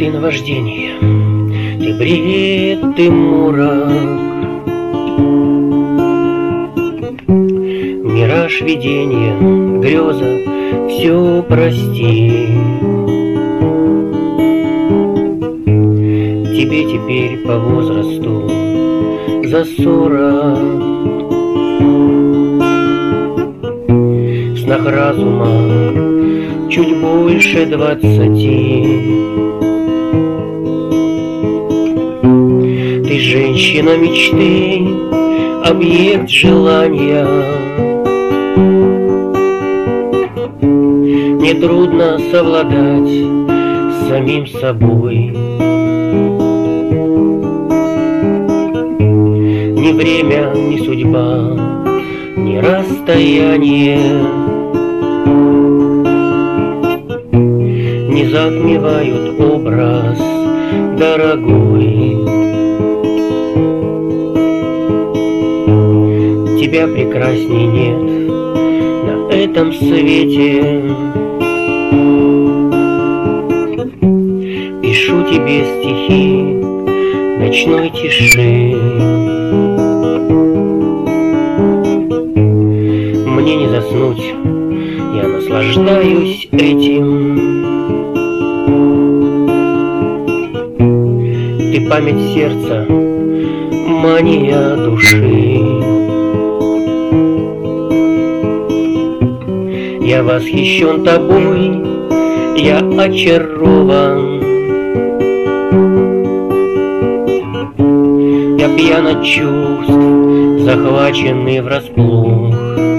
Ты наваждение, ты бред, ты морок, мираж видения, греза, все прости. Тебе теперь по возрасту за 40, в снах разума чуть больше 20. Ты женщина мечты, объект желания. Нетрудно совладать с самим собой. Ни время, ни судьба, ни расстояние не затмевают образ дорогой. Тебя прекрасней нет на этом свете. Пишу тебе стихи ночной тиши. Мне не заснуть, я наслаждаюсь этим. Ты память сердца, мания души. Я восхищен тобой, я очарован. Я пьян от чувств, захваченный врасплох.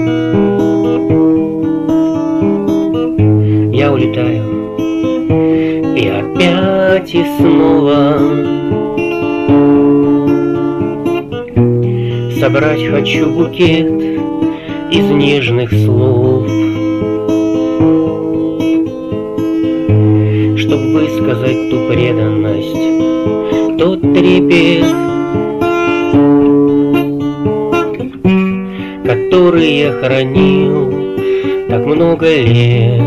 Я улетаю, и опять и снова. Собрать хочу букет из нежных слов, чтоб высказать ту преданность, тот трепет, который я хранил так много лет.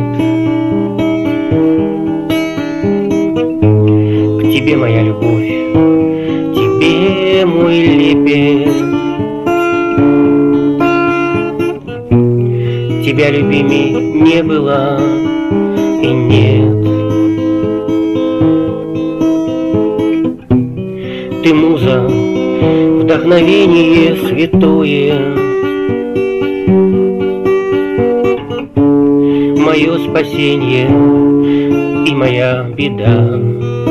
К тебе моя любовь, тебе мой лепет. Тебя любимей не было и нет. Ты муза, вдохновение святое, мое спасение и моя беда.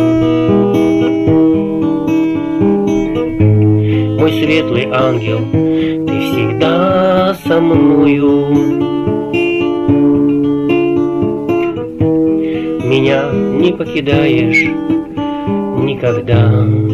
Мой светлый ангел, ты всегда со мною. Меня не покидаешь никогда.